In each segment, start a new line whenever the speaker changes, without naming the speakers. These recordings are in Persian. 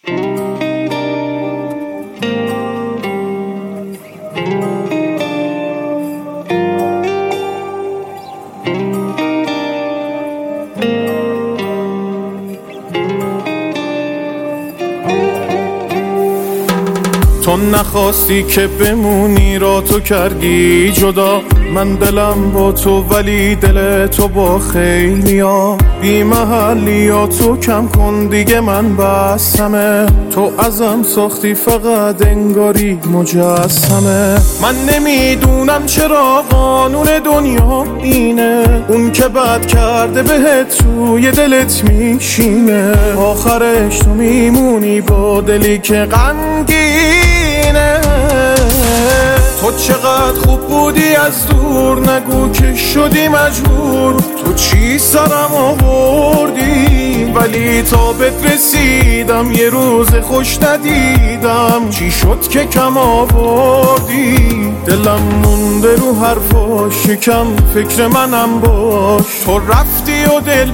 تو نخواستی که بمونی را تو کردی جدا، من دلم با تو ولی دل تو با خیلیا. بی محلیا تو کم کن دیگه من بستمه، تو ازم ساختی فقط انگاری مجسمه. من نمیدونم چرا قانون دنیا اینه، اون که بد کرده بهت توی دلت میشینه. آخرش تو میمونی با دلی که غمگینه. تو چقدر خوب بودی از دور، نگو که شدی مجبور. تو چی سرم آوردی ولی تا بهت رسیدم یه روز خوش ندیدم. چی شد که کم آوردی؟ دلم مونده رو حرفاش، شکم فکر منم باش. تو رفتی و دل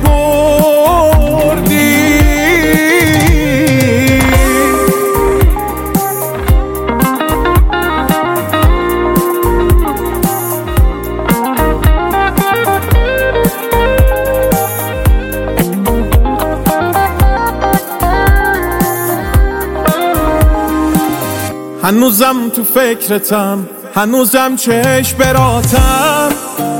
بردی. هنوزم تو فکرتم، هنوزم چشم براتم.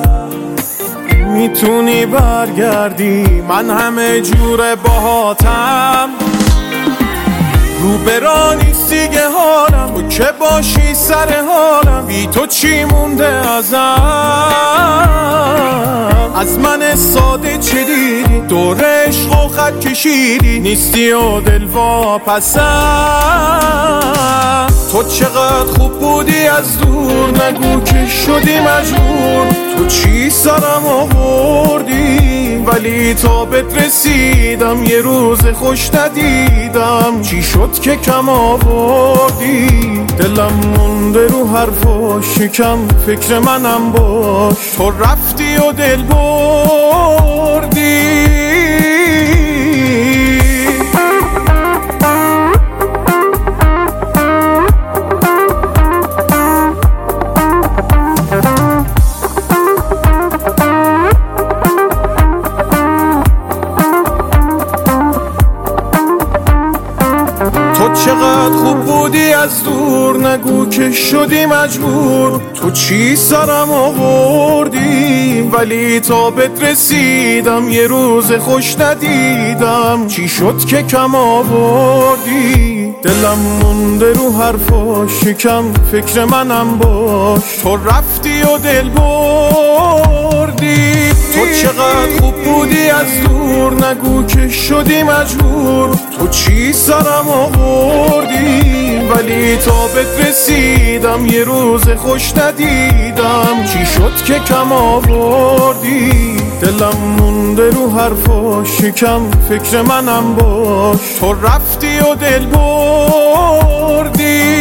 میتونی برگردی، من همه جور باهاتم. رو برا نیستی حالم، و که باشی سر حالم. بی تو چی مونده ازم؟ از من ساده چه دیدی؟ دور عشق و خط کشیدی، نیستی و دل واپسم. تو چقدر خوب بودی از دور، نگو که شدی مجبور. تو چی سرم آوردی ولی تا بهت رسیدم یه روز خوش ندیدم. چی شد که کم آوردی؟ دلم مونده رو حرفاش، شکم فکر منم باش. تو رفتی و دل بردی. تو چقدر خوب بودی از دور، نگو که شدی مجبور. تو چی سرم آوردی ولی تا بهت رسیدم یه روز خوش ندیدم. چی شد که کم آوردی؟ دلم مونده رو حرفاش، شکم فکر منم باش. تو رفتی و دل بردی. تو چقدر خوب بودی از دور، نگو که شدی مجبور. تو چی سرم آوردی ولی تا بهت رسیدم یه روز خوش ندیدم. چی شد که کم آوردی؟ دلم مونده رو حرفاش، شکم فکر منم باش. تو رفتی و دل بردی.